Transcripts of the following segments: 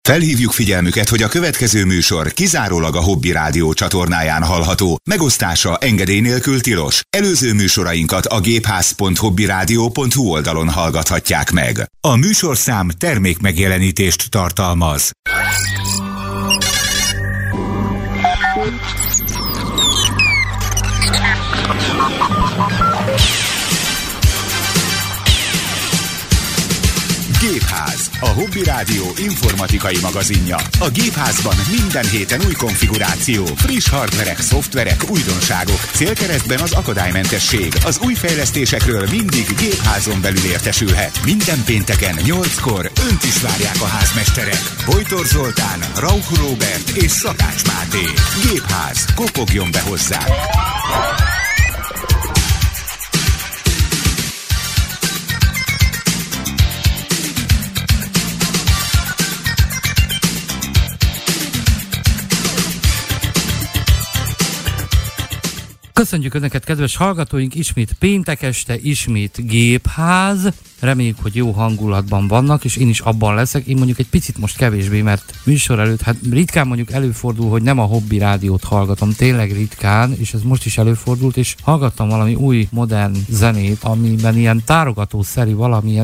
Felhívjuk figyelmüket, hogy a következő műsor kizárólag a Hobby Rádió csatornáján hallható. Megosztása engedély nélkül tilos. Előző műsorainkat a gépház.hobbyradio.hu oldalon hallgathatják meg. A műsorszám termékmegjelenítést tartalmaz. Gépház, a Hobby Rádió informatikai magazinja. A Gépházban minden héten új konfiguráció, friss hardverek, szoftverek, újdonságok, célkeresztben az akadálymentesség. Az új fejlesztésekről mindig Gépházon belül értesülhet. Minden pénteken 8-kor önt is várják a házmesterek. Bojtor Zoltán, Rauch Róbert és Szakács Máté. Gépház, kopogjon be hozzá! Köszönjük Önöket, kedves hallgatóink, ismét péntek este, ismét Gépház. Reméljük, hogy jó hangulatban vannak, és én is abban leszek. Én mondjuk egy picit most kevésbé, mert műsor előtt, hát ritkán mondjuk előfordul, hogy nem a Hobby Rádiót hallgatom, tényleg ritkán, és ez most is előfordult, és hallgattam valami új, modern zenét, amiben ilyen tárogatószerű valamilyen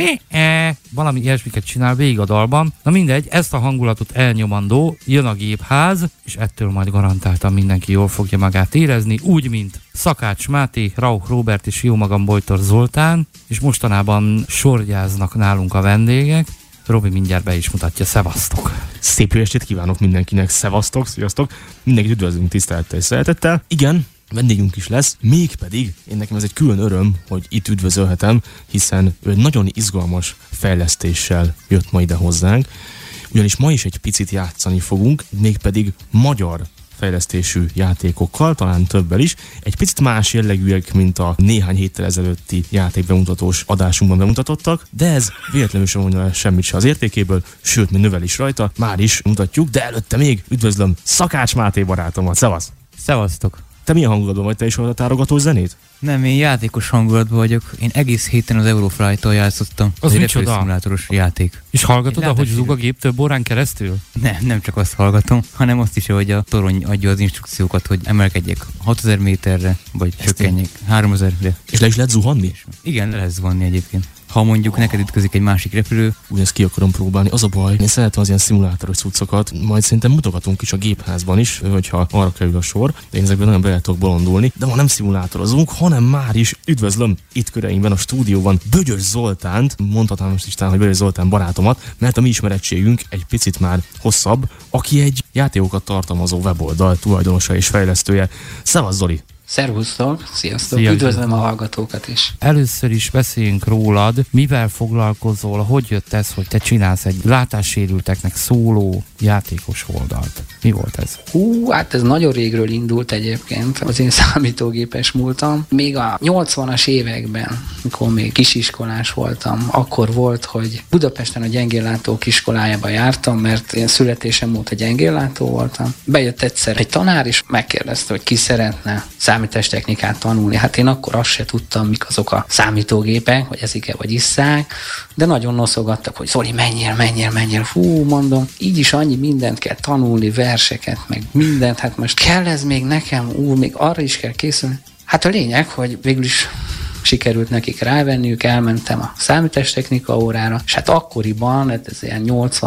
valami ilyesmiket csinál végig a dalban. Na mindegy, ezt a hangulatot elnyomandó, jön a Gépház, és ettől majd garantáltan mindenki jól fogja magát érezni, úgy, mint Szakács Máté, Rauch Róbert és jó magam Bojtor Zoltán, és mostanában sorgyáznak nálunk a vendégek. Robi mindjárt be is mutatja, szevasztok! Szép jó estét kívánok mindenkinek, szevasztok, sziasztok! Mindenkit üdvözlünk tisztelettel és szeretettel. Igen, vendégünk is lesz, mégpedig én nekem ez egy külön öröm, hogy itt üdvözölhetem, hiszen ő egy nagyon izgalmas fejlesztéssel jött ma ide hozzánk, ugyanis ma is egy picit játszani fogunk, mégpedig magyar fejlesztésű játékokkal, talán többel is. Egy picit más jellegűek, mint a néhány héttel ezelőtti játékbemutatós adásunkban bemutatottak, de ez véletlenül sem mondja semmit se az értékéből, sőt, mi növel is rajta, már is mutatjuk, de előtte még üdvözlöm Szakács Máté barátomat, szevasz! Szevasztok! Te milyen hangulatban vagy, te is hallod a tárogató zenét? Nem, én játékos hangulatban vagyok. Én egész héten az Euroflight-tal játszottam. Az egy micsoda? repülőszimulátoros játék. És hallgatod, ahogy zúg a gép több órán keresztül? Nem csak azt hallgatom, hanem azt is, hogy a torony adja az instrukciókat, hogy emelkedjek 6000 méterre, vagy csökkenjek 3000-re. És le is lehet zuhanni? Igen, le lehet zuhanni egyébként. Ha mondjuk neked ütközik egy másik repülő. Úgy ezt ki akarom próbálni. Az a baj, én szeretem az ilyen szimulátoros cuccokat, majd szerintem mutogatunk is a Gépházban is, hogyha arra kerül a sor, de én ezekben nagyon bele tudok bolondulni. De ma nem szimulátorozunk, hanem már is üdvözlöm itt köreimben a stúdióban Bögyös Zoltánt, mondhatnám most is talán, hogy Bögyös Zoltán barátomat, mert a mi ismerettségünk egy picit már hosszabb, aki egy játékokat tartalmazó weboldal tulajdonosa és fejlesztője. Szevasz, Zoli! Szervusztok, sziasztok, Szia, üdvözlöm a hallgatókat is. Először is beszéljünk rólad, mivel foglalkozol, hogy jött ez, hogy te csinálsz egy látássérülteknek szóló játékos oldalt. Mi volt ez? Hát ez nagyon régről indult egyébként az én számítógépes múltam. Még a 80-as években, mikor még kisiskolás voltam, akkor volt, hogy Budapesten a gyengéllátók iskolájába jártam, mert én születésem óta gyengéllátó voltam. Bejött egyszer egy tanár, és megkérdezte, hogy ki szeretne számítástechnikát tanulni. Hát én akkor azt se tudtam, mik azok a számítógépek, hogy ezik-e vagy isszák, de nagyon noszogattak, hogy Zoli, menjél. Fú, mondom, így is annyi mindent kell tanulni, verseket, meg mindent, hát most kell ez még nekem, még arra is kell készülni. Hát a lényeg, hogy végül is sikerült nekik rávenniük, elmentem a számítástechnika órára, és hát akkoriban, ez ilyen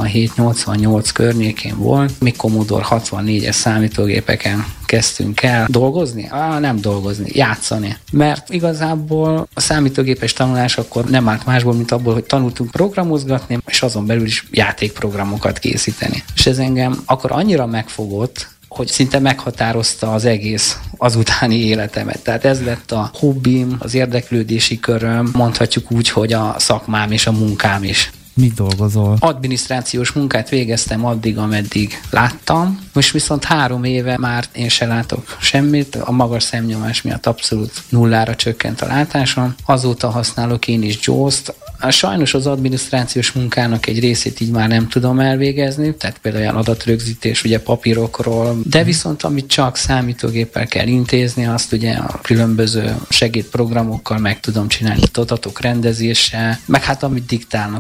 87-88 környékén volt, még Commodore 64-es számítógépeken kezdtünk el dolgozni? Nem dolgozni, játszani. Mert igazából a számítógépes tanulás akkor nem állt másból, mint abból, hogy tanultunk programozgatni, és azon belül is játékprogramokat készíteni. És ez engem akkor annyira megfogott, hogy szinte meghatározta az egész azutáni életemet. Tehát ez lett a hobbim, az érdeklődési köröm, mondhatjuk úgy, hogy a szakmám és a munkám is. Mit dolgozol? Adminisztrációs munkát végeztem addig, ameddig láttam. Most viszont 3 éve már én se látok semmit. A magas szemnyomás miatt abszolút nullára csökkent a látásom. Azóta használok én is JAWS-t. Sajnos az adminisztrációs munkának egy részét így már nem tudom elvégezni, tehát például olyan adatrögzítés ugye papírokról, de viszont amit csak számítógéppel kell intézni, azt ugye a különböző segédprogramokkal meg tudom csinálni, adatok rendezése, meg hát amit diktálnak, tehát amit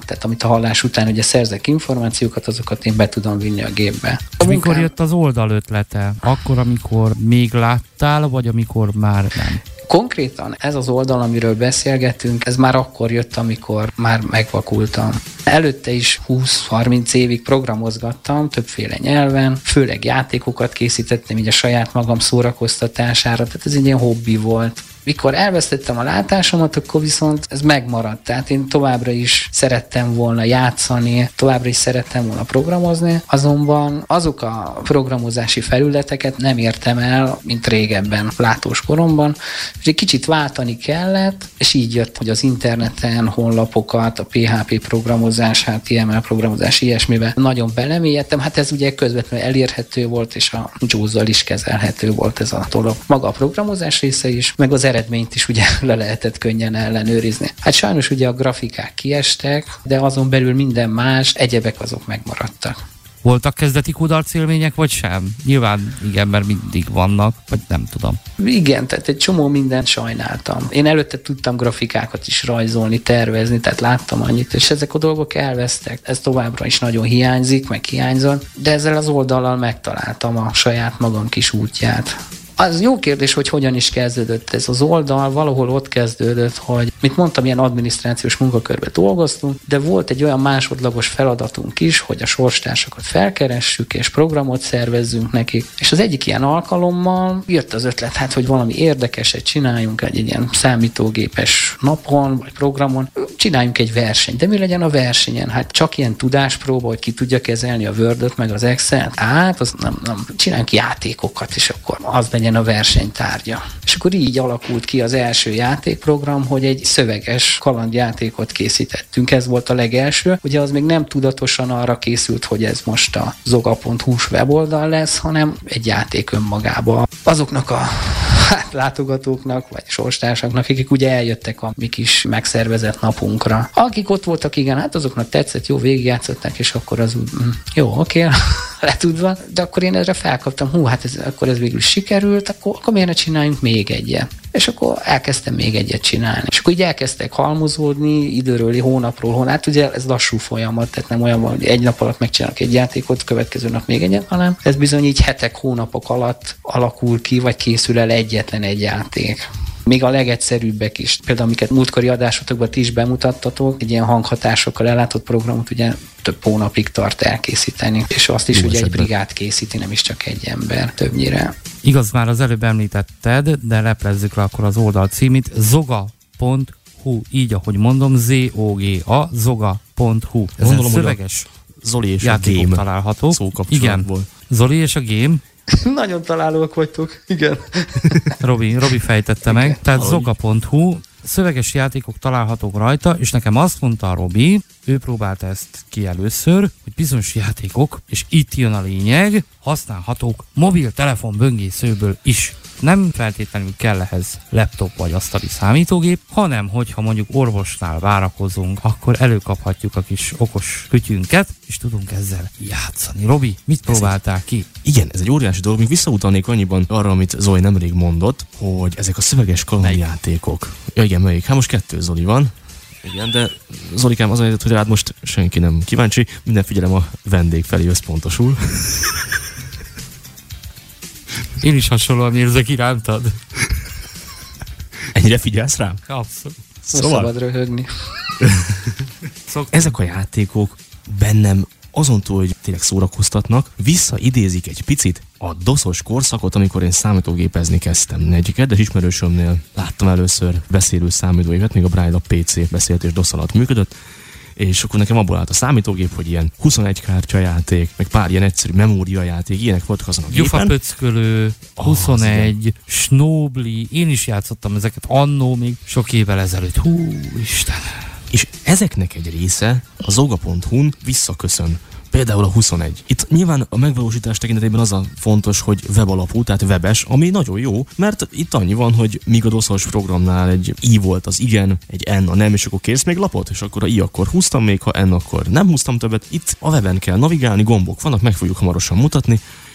visszahallás után ugye szerzek információkat, azokat én be tudom vinni a gépbe. Mikor jött az oldal ötlete? Akkor, amikor még láttál, vagy amikor már nem? Konkrétan ez az oldal, amiről beszélgetünk, ez már akkor jött, amikor már megvakultam. Előtte is 20-30 évig programozgattam, többféle nyelven, főleg játékokat készítettem így a saját magam szórakoztatására, tehát ez egy ilyen hobbi volt. Mikor elvesztettem a látásomat, akkor viszont ez megmaradt. Tehát én továbbra is szerettem volna játszani, továbbra is szerettem volna programozni, azonban azok a programozási felületeket nem értem el, mint régebben, látós koromban, és egy kicsit váltani kellett, és így jött, hogy az interneten honlapokat, a PHP programozás, HTML programozás, ilyesmivel nagyon belemélyedtem. Hát ez ugye közvetlenül elérhető volt, és a JAWS-zal is kezelhető volt ez a dolog. Maga a programozás része is, meg az eredményt is ugye le lehetett könnyen ellenőrizni. Hát sajnos ugye a grafikák kiestek, de azon belül minden más, egyebek azok megmaradtak. Voltak kezdeti kudarc élmények, vagy sem? Nyilván igen, mert mindig vannak, vagy nem tudom. Igen, tehát egy csomó mindent sajnáltam. Én előtte tudtam grafikákat is rajzolni, tervezni, tehát láttam annyit, és ezek a dolgok elvesztek. Ez továbbra is nagyon hiányzik, meg hiányzott, de ezzel az oldallal megtaláltam a saját magam kis útját. Az jó kérdés, hogy hogyan is kezdődött ez az oldal. Valahol ott kezdődött, hogy, mint mondtam, ilyen adminisztrációs munkakörben dolgoztunk, de volt egy olyan másodlagos feladatunk is, hogy a sorstársakat felkeressük, és programot szervezzünk nekik. És az egyik ilyen alkalommal jött az ötlet, hát, hogy valami érdekeset csináljunk egy ilyen számítógépes napon, vagy programon, csináljunk egy versenyt. De mi legyen a versenyen? Hát csak ilyen tudáspróba, hogy ki tudja kezelni a Word-öt, meg az Excel-t? Hát, az nem. Csináljunk játékokat, és akkor az legyen a versenytárgya. És akkor így alakult ki az első játékprogram, hogy egy szöveges kalandjátékot készítettünk. Ez volt a legelső. Ugye az még nem tudatosan arra készült, hogy ez most a zoga.hu-s weboldal lesz, hanem egy játék önmagában. Azoknak a látogatóknak, vagy sorstársaknak, akik ugye eljöttek a mi kis megszervezett napunkra. Akik ott voltak, igen, hát azoknak tetszett, jó, végigjátszották, és akkor az jó, oké, letudva, de akkor én erre felkaptam, hát akkor ez végül sikerült, akkor miért ne csináljunk még egyet? És akkor elkezdtem még egyet csinálni. És akkor így elkezdtek halmozódni időről, hónapról, hát ugye ez lassú folyamat, tehát nem olyan, hogy egy nap alatt megcsinálok egy játékot, következő nap még egyet, hanem ez bizony így hetek, hónapok alatt alakul ki, vagy készül el egyetlen egy játék. Még a legegyszerűbbek is. Például, amiket múltkori adásotokban ti is bemutattatok, egy ilyen hanghatásokkal ellátott programot ugye több hónapig tart elkészíteni. És azt is ugye egy brigád készíti, nem is csak egy ember többnyire. Igaz, már az előbb említetted, de leplezzük le akkor az oldal címét, zoga.hu, így ahogy mondom, Z-O-G-A, zoga.hu. Ez gondolom, szöveges Zoli és játékok a game található. Szókapcsolatból. Igen, Zoli és a game. Nagyon találóak vagytok, igen. Robi fejtette meg. Tehát zoga.hu, szöveges játékok találhatók rajta, és nekem azt mondta a Robi, ő próbálta ezt ki először, hogy bizonyos játékok, és itt jön a lényeg, használhatók mobiltelefon böngészőből is. Nem feltétlenül kell ehhez laptop vagy asztali számítógép, hanem hogyha mondjuk orvosnál várakozunk, akkor előkaphatjuk a kis okos kütyünket, és tudunk ezzel játszani. Robi, mit próbáltál ki? Igen, ez egy óriási dolog. Még visszautalnék annyiban arra, amit Zoli nemrég mondott, hogy ezek a szöveges kalandjátékok. Ja, igen, melyik? Hát most 2 Zoli van. Igen, de Zolikám az mondja, hogy rád most senki nem kíváncsi, minden figyelem a vendég felé összpontosul. Én is hasonlóan érzek irántad. Ennyire figyelsz rám? Abszolút. Szóval szabad röhögni. Ezek a játékok bennem azon túl, hogy tényleg szórakoztatnak, visszaidézik egy picit a DOS-os korszakot, amikor én számítógépezni kezdtem. Egy kedves ismerősömnél láttam először beszélő számítógépet, még a Braille PC beszélt és DOS alatt működött, és akkor nekem abból állt a számítógép, hogy ilyen 21 kártyajáték, meg pár ilyen egyszerű memóriajáték, ilyenek voltak azon a gépen. Gyufapöckölő, 21, Snobli, én is játszottam ezeket annó még sok évvel ezelőtt. Hú, Isten! És ezeknek egy része a zoga.hu-n visszaköszön. Például a 21. Itt nyilván a megvalósítás tekintetében az a fontos, hogy webalapú, tehát webes, ami nagyon jó, mert itt annyi van, hogy míg a DOS-os programnál egy i volt az igen, egy n a nem, és akkor kérsz még lapot, és akkor a i akkor húztam még, ha n akkor nem húztam többet. Itt a weben kell navigálni, gombok vannak, meg fogjuk hamarosan mutatni.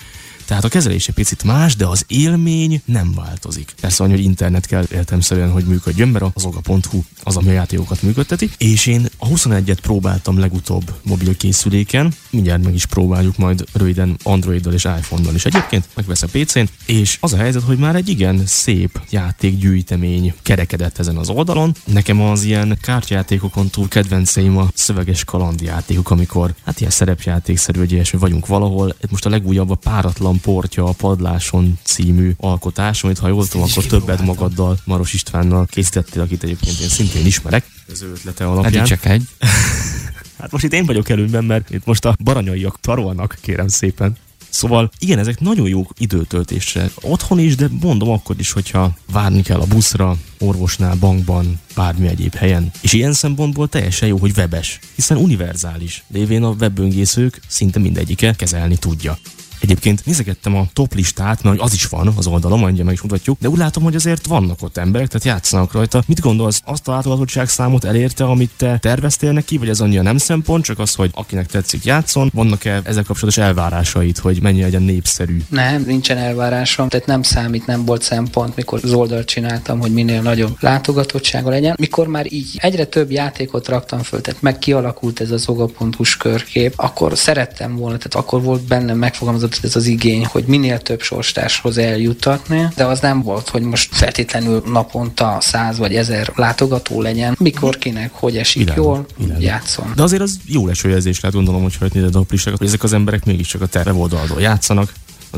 Tehát a kezelés egy picit más, de az élmény nem változik. Persze annyi, hogy internet kell értelemszerűen, hogy működjön, mert az oga.hu az, ami a játékokat működteti. És én a 21-et próbáltam legutóbb mobilkészüléken, mindjárt meg is próbáljuk majd röviden Androiddal és iPhone-dal is egyébként, megveszem PC-n, és az a helyzet, hogy már egy igen szép játékgyűjtemény kerekedett ezen az oldalon. Nekem az ilyen kártyajátékokon túl kedvenceim a szöveges kalandjátékok, amikor hát ilyen szerepjátékszerű, hogy ilyesmi vagyunk valahol. Most a legújabb a Páratlan portja a padláson című alkotás, amit ha jól tudom, akkor többet magaddal, Maros Istvánnal készítettél, akit egyébként én szintén ismerek. Az ő ötlete alapján. Eddig csak egy. Hát most itt én vagyok előnyben, mert itt most a baranyaiak tarolnak, kérem szépen. Szóval igen, ezek nagyon jó időtöltésre. Otthon is, de mondom akkor is, hogyha várni kell a buszra, orvosnál, bankban, bármi egyéb helyen. És ilyen szempontból teljesen jó, hogy webes, hiszen univerzális. Lévén a webböngészők szinte mindegyike kezelni tudja. Egyébként nézegettem a top listát, mert az is van az oldalon, mondja meg is mutatjuk, de úgy látom, hogy azért vannak ott emberek, tehát játszanak rajta. Mit gondolsz, azt a látogatottság számot elérte, amit te terveztél neki, vagy ez annyira nem szempont, csak az, hogy akinek tetszik játszon? Vannak-e ezzel kapcsolatos elvárásait, hogy mennyire legyen népszerű? Nem, nincsen elvárásom, tehát nem számít, nem volt szempont, mikor az oldalt csináltam, hogy minél nagyobb látogatottsága legyen. Mikor már így egyre több játékot raktam föl, tehát meg kialakult ez az oga.hu-s körkép, akkor szerettem volna, tehát akkor volt bennem megfogalmazott ez az igény, hogy minél több sorstárshoz eljuttatni, de az nem volt, hogy most feltétlenül naponta 100 vagy 1000 látogató legyen, mikor kinek, hogy esik jól, játszom. De azért az jó lesőjelzés lehet, gondolom, hogy nézed a listákat, hogy ezek az emberek mégiscsak a te weboldalról játszanak.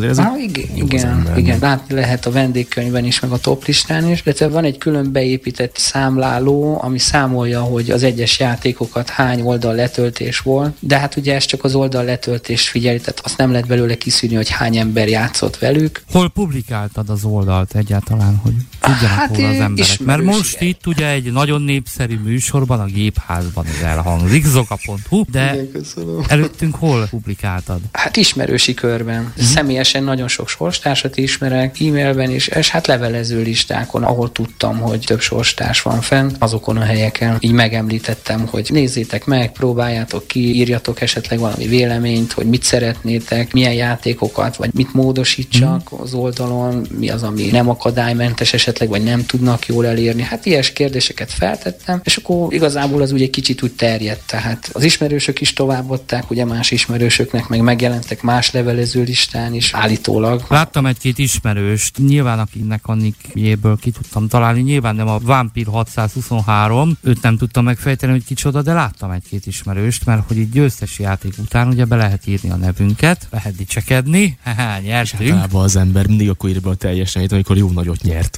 Igen, látni lehet a vendégkönyvben is, meg a toplistán is, de van egy külön beépített számláló, ami számolja, hogy az egyes játékokat hány oldal letöltés volt, de hát ugye ez csak az oldal letöltés figyeli, tehát azt nem lehet belőle kiszűrni, hogy hány ember játszott velük. Hol publikáltad az oldalt egyáltalán, hogy tudjanak róla az emberek? Mert most itt ugye egy nagyon népszerű műsorban, a Gépházban ez elhangzik, zoga.hu, de előttünk hol publikáltad? Hát ismerősi körben, személyesen nagyon sok sorstársat ismerek, e-mailben is, és hát levelező listákon, ahol tudtam, hogy több sorstárs van fenn, azokon a helyeken. Így megemlítettem, hogy nézzétek meg, próbáljátok ki, írjatok esetleg valami véleményt, hogy mit szeretnétek, milyen játékokat, vagy mit módosítsak az oldalon, mi az, ami nem akadálymentes esetleg, vagy nem tudnak jól elérni. Hát ilyes kérdéseket feltettem, és akkor igazából az úgy egy kicsit úgy terjedt. Tehát az ismerősök is továbbadták, ugye más ismerősöknek meg megjelentek más levelező listán is, állítólag. Láttam egy-két ismerőst, nyilván akinek a nickjéből ki tudtam találni, nyilván nem a Vampir 623, őt nem tudtam megfejteni, hogy kicsoda, de láttam egy-két ismerőst, mert hogy így győztes játék után ugye be lehet írni a nevünket, lehet dicsekedni, nyertünk. Általában az ember mindig akkor írja be a teljes nevét, amikor jó nagyot nyert.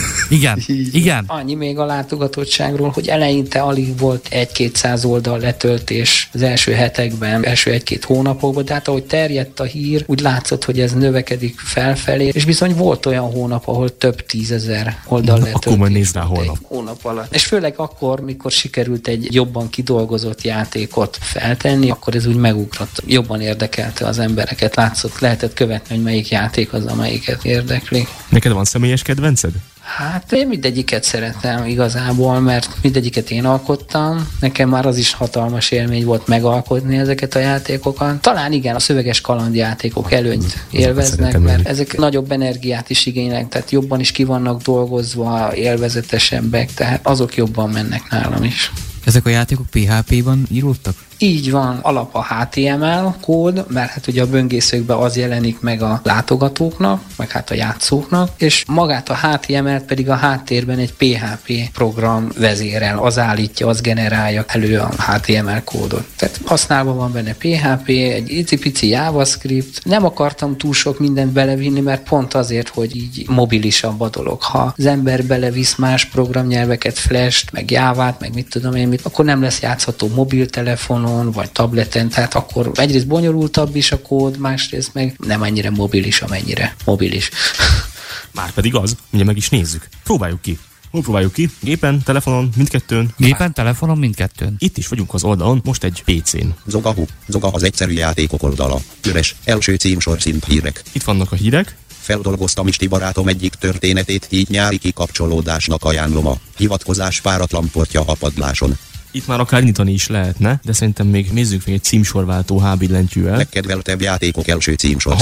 Igen. Annyi még a látogatottságról, hogy eleinte alig volt 1-200 oldal letöltés az első hetekben, első 1-2 hónapokban, de hát ahogy terjedt a hír, úgy látszott, hogy ez növekedik felfelé, és bizony volt olyan hónap, ahol több 10 000 oldal letöltés. Akkor majd nézd rá hónap alatt. És főleg akkor, mikor sikerült egy jobban kidolgozott játékot feltenni, akkor ez úgy megugrott. Jobban érdekelte az embereket, látszott, lehetett követni, hogy melyik játék az, amelyiket érdekli. Neked van személyes kedvenced? Hát én mindegyiket szeretem igazából, mert mindegyiket én alkottam. Nekem már az is hatalmas élmény volt megalkotni ezeket a játékokat. Talán igen, a szöveges kalandjátékok előnyt élveznek, mert ezek nagyobb energiát is igényelnek, tehát jobban is ki vannak dolgozva, élvezetesebbek, tehát azok jobban mennek nálam is. Ezek a játékok PHP-ban íródtak? Így van, alap a HTML kód, mert hát ugye a böngészőkben az jelenik meg a látogatóknak, meg hát a játszóknak, és magát a HTML-t pedig a háttérben egy PHP program vezérel, az állítja, az generálja elő a HTML kódot. Tehát használva van benne PHP, egy icipici JavaScript. Nem akartam túl sok mindent belevinni, mert pont azért, hogy így mobilisabb a dolog. Ha az ember belevisz más programnyelveket, Flash-t, meg Java-t, meg mit tudom én mit, akkor nem lesz játszható mobiltelefonon, vagy tableten, tehát akkor egyrészt bonyolultabb is a kód, másrészt meg nem annyira mobilis, amennyire mobilis. Márpedig az, ugye meg is nézzük. Próbáljuk ki. Hol próbáljuk ki? Gépen, telefonon, mindkettőn? Gépen, telefonon, mindkettőn. Itt is vagyunk az oldalon, most egy PC-n. Zoga az egyszerű játékok oldala. Üres, első címsor szint hírek. Itt vannak a hírek. Feldolgoztam Isti barátom egyik történetét, így nyári kikapcsolódásnak ajánlom a hivatkozás páratlan portja a padláson. Itt már akár nyitani is lehetne, de szerintem még nézzük meg egy címsorváltó H billentyűvel. Legkedveltebb játékok első címsor szint.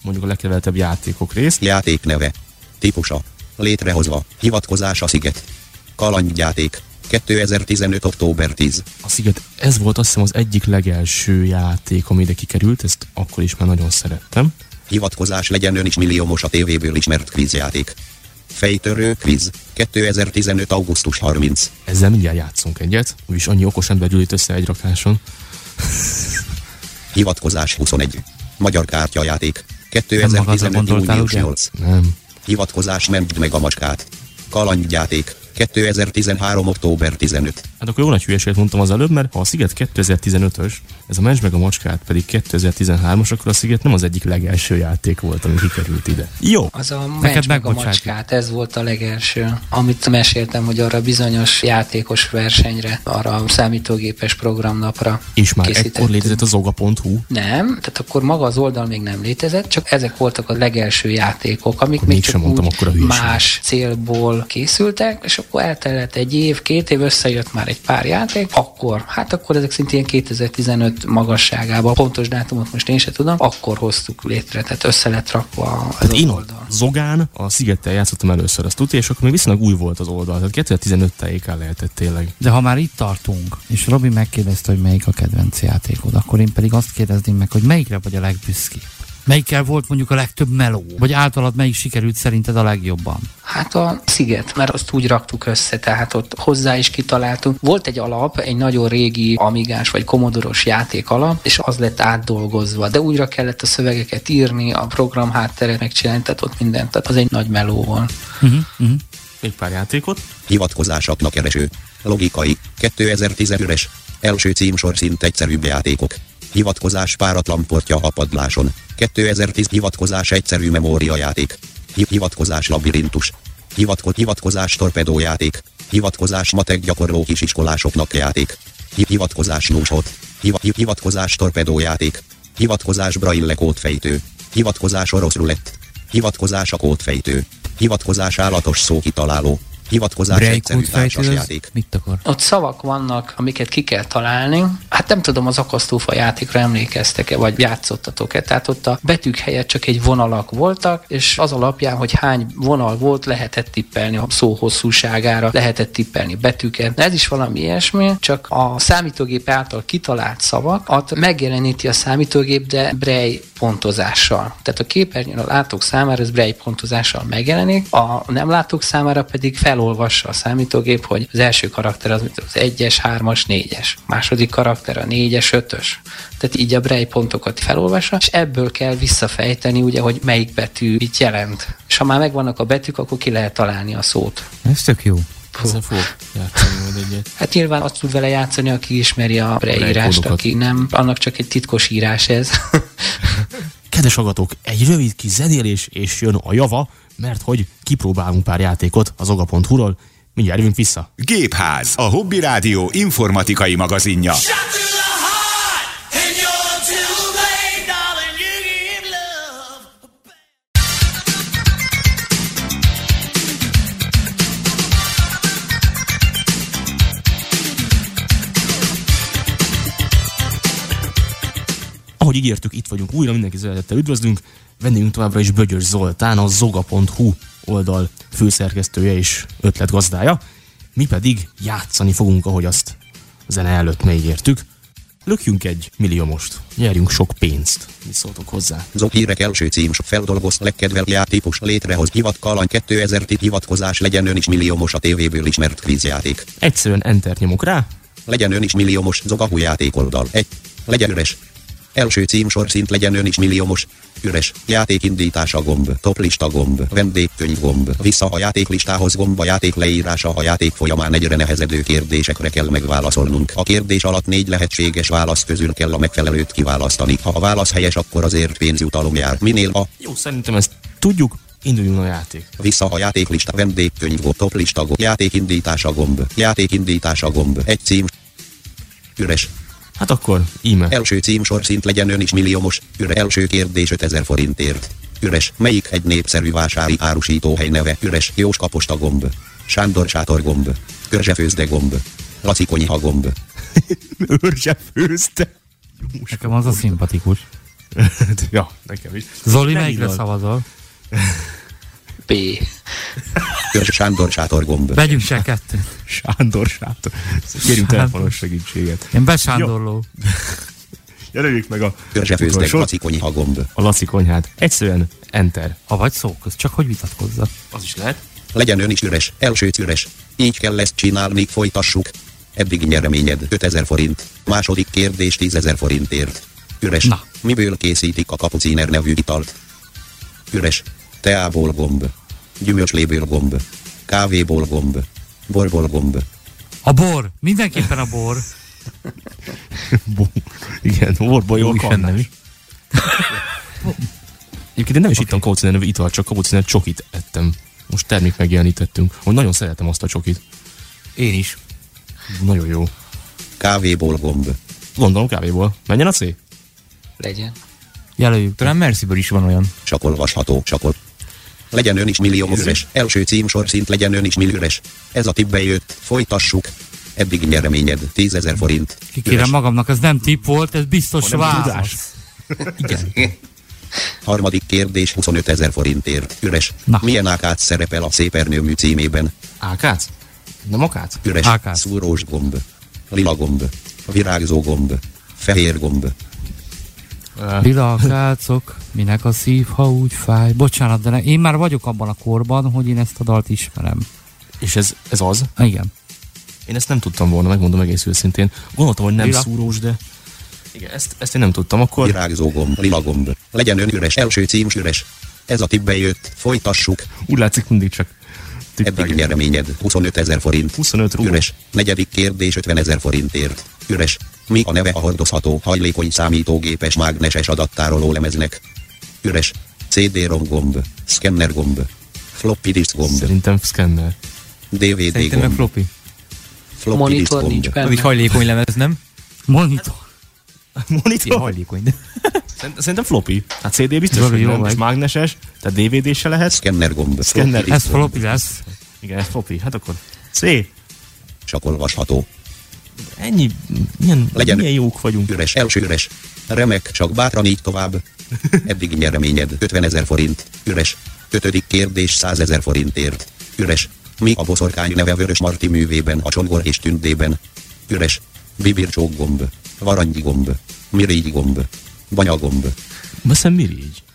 mondjuk a legkedveltebb játékok részt. Játék neve. Típusa. Létrehozva. Hivatkozása Sziget. Kalandjáték. 2015. október 10. A Sziget, ez volt azt hiszem az egyik legelső játék, ami ide kikerült, ezt akkor is már nagyon szerettem. Hivatkozás legyen ön is milliómos a tévéből ismert kvízjáték. Fejtörő kvíz. 2015. augusztus 30. Ezzel mindjárt játszunk egyet, úgyis annyi okos ember gyűjt össze egy rakáson. Hivatkozás 21. Magyar kártyajáték. 2015. június 8. Nem. Hivatkozás Mentsd meg a macskát. Kalandjáték. 2013. október 15. Hát akkor jó nagy hülyeséget mondtam az előbb, mert ha a Sziget 2015-ös, ez a Mentsd meg a macskát pedig 2013-as, akkor a Sziget nem az egyik legelső játék volt, ami kikerült ide. Jó. Az a Mentsd meg a macskát, ez volt a legelső. Amit meséltem, hogy arra bizonyos játékos versenyre, arra a számítógépes programnapra és már ekkor létezett a zoga.hu? Nem, tehát akkor maga az oldal még nem létezett, csak ezek voltak a legelső játékok, amik akkor még csak úgy más célból készültek, és akkor eltellett egy év, 2 év, összejött már egy pár játék, akkor ezek szintén 2015 magasságában, pontos dátumot most én sem tudom, akkor hoztuk létre, tehát össze lett rakva az én oldal. Zogán a Szigettel játszottam először, azt tudja, és akkor még viszonylag új volt az oldal, tehát 2015 tájékán lehetett tényleg. De ha már itt tartunk, és Robi megkérdezte, hogy melyik a kedvenc játékod, akkor én pedig azt kérdezném meg, hogy melyikre vagy a legbüszkébb? Melyikkel volt mondjuk a legtöbb meló? Vagy általad melyik sikerült szerinted a legjobban? Hát a Sziget, mert azt úgy raktuk össze, tehát ott hozzá is kitaláltunk. Volt egy alap, egy nagyon régi Amigás vagy Commodore-os játék alap, és az lett átdolgozva, de újra kellett a szövegeket írni, a program hátteret megcsinálni, tehát ott mindent, tehát az egy nagy meló volt. Még pár játékot. Hivatkozásoknak kereső. Logikai. 2010-es. Első címsor szint egyszerűbb játékok. Hivatkozás páratlan portja a padláson. 2010 hivatkozás egyszerű memóriajáték. Hivatkozás labirintus. Hivatkozás torpedójáték. Hivatkozás matek gyakorló kisiskolásoknak játék. Hivatkozás núshot. Hivatkozás torpedójáték. Hivatkozás braille kódfejtő. Hivatkozás orosz rulett. Hivatkozás a kódfejtő. Hivatkozás állatos szókitaláló. Hivatkozás egyszerű társasjáték. Mit akar? Ott szavak vannak, amiket ki kell találni. Hát nem tudom, az akasztófa játékra emlékeztek-e, vagy játszottatok-e. Tehát ott a betűk helyett csak egy vonalak voltak, és az alapján, hogy hány vonal volt, lehetett tippelni a szó hosszúságára, lehetett tippelni betűket. De ez is valami ilyesmi, csak a számítógép által kitalált szavakat megjeleníti a számítógép, de Braille pontozással. Tehát a képernyőn a látók számára ez Braille pontozással megjelenik, a nem látók számára pedig felolvassa a számítógép, hogy az első karakter az 1-es, 3-as, 4-es, második karakter a 4-es, 5-ös. Tehát így a Braille pontokat felolvassa, és ebből kell visszafejteni, ugye, hogy melyik betű mit jelent. És ha már megvannak a betűk, akkor ki lehet találni a szót. Ez tök jó. Ezzel fogok játszani majd egyet. Hát nyilván azt tud vele játszani, aki ismeri a Braille írást, aki nem, annak csak egy titkos írás ez. Kedves hallgatók, egy rövid kis zenélés, és jön a java, mert hogy kipróbálunk pár játékot az oga.hu-ról. Mindjárt jövünk vissza. Gépház, a Hobby Rádió informatikai magazinja. Ahogy ígértük, itt vagyunk újra, mindenki szeretettel üdvözlünk. Vendégünk továbbra is Bögyös Zoltán, a zoga.hu oldal főszerkesztője és ötletgazdája. Mi pedig játszani fogunk, ahogy azt zene előtt megígértük. Lökjünk egy milliómost, nyerjünk sok pénzt. Mi szóltok hozzá? Zopírek első címsor feldolgoz legkedvelt játékos létrehoz hivatkalan 2010 hivatkozás legyen ön is milliómos a tévéből ismert kvízjáték. Egyszerűen enter nyomok rá. Legyen ön is milliómos Zoga.hu játékoldal. 1. Legyen üres. Első címsor szint legyen ön is milliómos. Üres. Játékindítása gomb. Toplista gomb. Vendégkönyv gomb. Vissza a játéklistához gomb. A játék leírása a játék folyamán egyre nehezedő kérdésekre kell megválaszolnunk. A kérdés alatt 4 lehetséges válasz közül kell a megfelelőt kiválasztani. Ha a válasz helyes, akkor azért pénzjutalom jár. Minél a... Jó, szerintem ezt tudjuk. Induljon a játék. Vissza a játéklista. Vendégkönyv gomb. Toplista gomb. Játékindítása gomb. Játékindítása gomb. Egy cím. Üres. Hát akkor íme. Első címsor szint legyen ön is milliómos. Első kérdés 5000 forintért. Üres. Melyik egy népszerű vásári árusítóhely neve? Üres. Jóska posta gomb. Sándor sátor gomb. Körzse főzde gomb. Laci konyha gomb. Őrse főzte. Nekem az a szimpatikus. Ja, nekem is. Zoli, Nem melyikre illal. szavazol? P. Körs Sándor sátor gomb. Vegyünk se kettőt. Sándor. Kérjünk telefonos segítséget. Én besándorló. Jelöljük meg a Körzsefőzdek utolsót. Laci konyha gomb. A Laci konyhát. Egyszerűen enter. Ha vagy szóköz, csak hogy vitatkozzak. Az is lehet. Legyen ön is üres, első üres. Így kell ezt csinálni, folytassuk. Eddigi nyereményed 5000 forint. Második kérdés 10.000 forintért. Üres. Na. Miből készítik a kapuciner nevű italt? Üres. Teából gomb. Gyümölcsléből gomb. Kávéból gomb. Borból gomb. A bor. Mindenképpen a bor. Igen, orból jó Jó is kannás. nem is. Egyébként én nem is ittam kapuciner nevű italt, csak kapuciner csokit ettem. Most termék megjelenítettünk. Hogy nagyon szeretem azt a csokit. Én is. Nagyon jó. Kávéból gomb. Gondolom kávéból. Menjen a C? Legyen. Jelöljük. Talán Merciből is van olyan. Csak olvasható, csak Legyen ön is millió üres. Első címsorszint legyen ön is millió. Ez a tipp bejött. Folytassuk. Eddigi nyereményed 10.000 forint. Kikérem magamnak, ez nem tipp volt, ez biztos válasz. Igen. Harmadik kérdés 25.000 forintért. Üres. Na. Milyen ákác szerepel a Szépernőmű címében? Ákác? Nem akác? Üres. Ákác. Szúrós gomb. Lila gomb. Virágzó gomb. Fehér gomb. Világácok, minek a szív, ha úgy fáj. Bocsánat, de én már vagyok abban a korban, hogy én ezt a dalt ismerem. És ez az? Igen. Én ezt nem tudtam volna, megmondom egész őszintén. Gondoltam, hogy nem Lila. szúrós, de... Igen, ezt én nem tudtam, akkor... Virágzó gomb. Lila gomb. Legyen ön üres. Első cím üres. Ez a tipp bejött. Folytassuk. Úgy látszik, mindig csak Eddigi tippelgetünk. nyereményed 25.000 forint. 25 rúgó. Üres. Negyedik kérdés 50.000 forintért. Üres. Mi a neve a hordozható, hajlékony számítógépes mágneses adattároló lemeznek? Üres. CD-ROM gomb. Scanner gomb. Floppy disk gomb. Szerintem szkenner. DVD Szerintem meg gomb. floppy. Floppy disk Monitor nincs gomb. Az benne. egy hajlékony lemez, nem? Monitor. Ilyen Monitor? hajlékony. De... Szerintem floppy. Hát CD biztos, Zoli, hogy jó nem. vagy. És mágneses, tehát DVD se lehet. Scanner gomb. Scanner. Floppy Ez disk gomb. floppy lesz. Igen, ez floppy. Hát akkor C. Csak olvasható. Ennyi, Legyen. milyen jók vagyunk. Üres. Első üres. Remek, csak bátran így tovább. Eddigi nyereményed 50.000 forint. Üres. Ötödik kérdés 100.000 forintért. Üres. Mi a boszorkány neve Vörös Marti művében a Csongor és Tündében? Üres. Bibircsók gomb. Varangyi gomb. Mirigy gomb. Banyagomb. Beszem mirigy.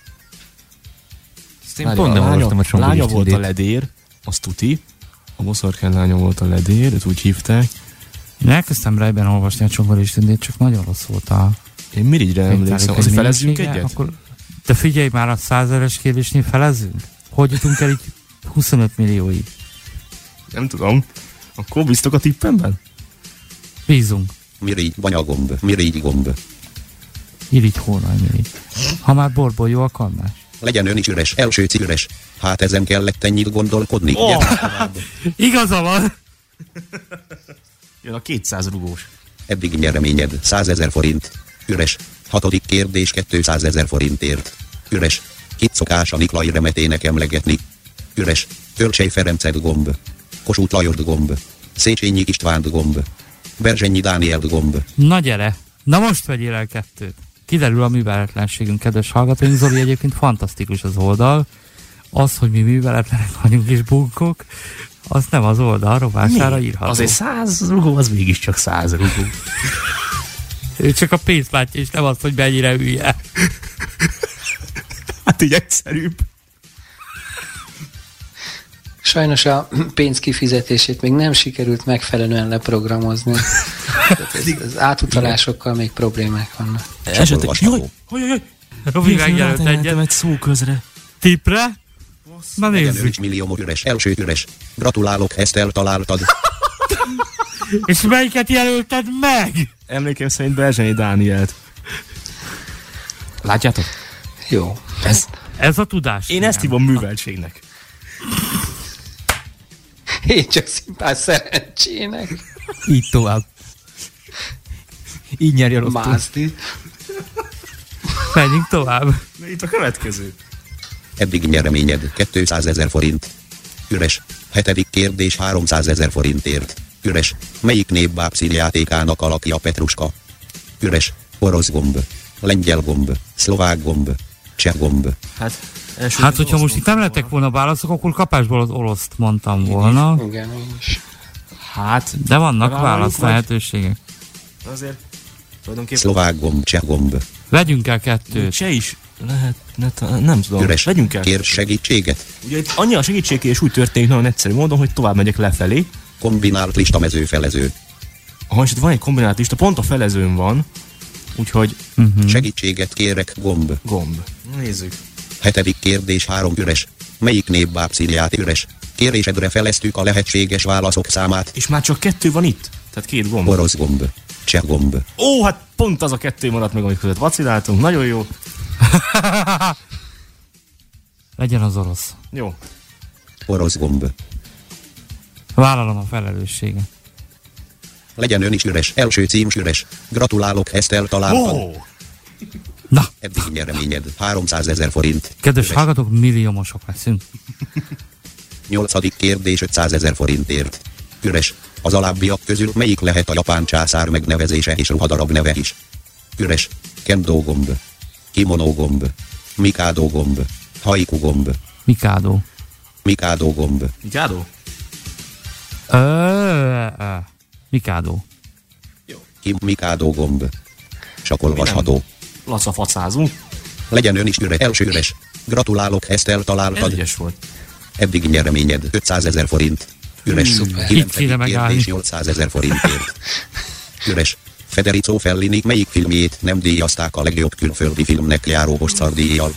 Én pont nem olvastam a Csongor lánya és volt a Tündét. ledér, az tuti. A boszorkány lánya volt a ledér, őt úgy hívták. Én elkezdtem rejben olvasni a Csongor és Tündét, csak nagyon rossz volt a... Én mirigyre emlékszem. Azért felezzünk minősége, egyet? Akkor... De figyelj már, a 100.000-es kérdésnél felezzünk? Hogy jutunk el így 25 millióig? Nem tudom. Akkor biztok a tippemben? Bízunk. Mirigy. Banyagomb. Mirigy gomb. Irigy holnaj mirigy. Ha már borból jó a kannás. Legyen ön is üres. Első üres. Hát ezen kellett ennyit gondolkodni. Oh! Gyere tovább. Igaza van! Jön a 200 rugós. Eddigi nyereményed 100.000 forint. Üres. Hatodik kérdés 200.000 forintért. Üres. Itt szokás a Niklai remetének emlegetni. Üres. Tölcsey Ferencet gomb. Kossuth Lajost gomb. Széchenyi Istvánt gomb. Berzsenyi Dánielt gomb. Na gyere! Na most vegyél el kettőt. Kiderül a műveletlenségünk, kedves hallgatóink. Zoli, egyébként fantasztikus az oldal. Az, hogy mi műveletlenek vagyunk és bunkok, az nem az oldal rovására írható. Azért 100 rugó, az mégiscsak 100 rugó. Ő csak a pénzt látja, és nem az, hogy mennyire hülye. Hát így egyszerűbb. Sajnos a pénz kifizetését még nem sikerült megfelelően leprogramozni. Az átutalásokkal még problémák vannak. Csak olvasható. Jaj. Robi megjelölt egyet. egy szó közre. Tippre? Na Legyen ön nézzük. is millió üres. Első üres. Gratulálok, ezt eltaláltad. És melyiket jelölted meg? Emlékeim szerint Berzsenyi Dánielt. Látjátok? Jó. Ez a tudás. Én ezt hívom műveltségnek. Én csak szimpán szerencsének. Így tovább. Így nyerj a lottó. Mázdi. Menjünk tovább. Itt a következő. Eddigi nyereményed 200.000 forint. Üres. Hetedik kérdés 300.000 forintért. Üres. Melyik népbáb színjátékának alakja Petruska? Üres. Orosz gomb. lengyel gomb, szlovák gomb, cseh gomb. Hát, hogyha most itt nem lettek volna válaszok, akkor kapásból az oroszt mondtam volna. Igen, én is. Hát, de vannak vállaljuk, válasz lehetőségek. Azért tulajdonképpen... Szlovák gomb, cseh gomb. Vegyünk el 2. Cseh is lehet, nem tudom. Üres, vegyünk el. Kér segítséget. Ugye itt annyi a segítségkérés úgy történik nagyon egyszerű módon, hogy tovább megyek lefelé. Kombinált lista mező felező. Aha, és itt van egy kombinált lista, pont a felezőn van, úgyhogy... Segítséget kérek gomb. Gomb. Nézzük. 7. kérdés 3 üres. Melyik népbábszíriát üres? Kérésedre feleztük a lehetséges válaszok számát. És már csak 2 van itt? Tehát 2 gomb. Orosz gomb. Cseh gomb. Ó, hát pont az a 2 maradt meg, amik között vaciláltunk. Nagyon jó. Legyen az orosz. Jó. Orosz gomb. Vállalom a felelősséget. Legyen ön is üres. Első cím üres. Gratulálok, ezt eltaláltad. Oh. Na. Eddig nyereményed 300 000 forint. Kedves üres. hallgatók, milliómosok leszünk. 8. kérdés 500 000 forintért. Üres. Az alábbiak közül melyik lehet a japán császár megnevezése és ruhadarab neve is? Üres. Kendo gomb. Kimono gomb. Mikado gomb. Haiku gomb. Mikado. Mikado gomb. Mikado? Mikado. Mikado gomb. Csak olvasható. Lacafacázunk. Legyen ön is üres. Első üres. Gratulálok, ezt eltaláltad. Egyes volt. Eddig nyereményed 500 000 forint. Üres. Szuper. Itt kéne 9. megállni. kérdés 800 000 forintért. Üres. Federico Fellini melyik filmjét nem díjazták a legjobb külföldi filmnek járó Oscar-díjjal?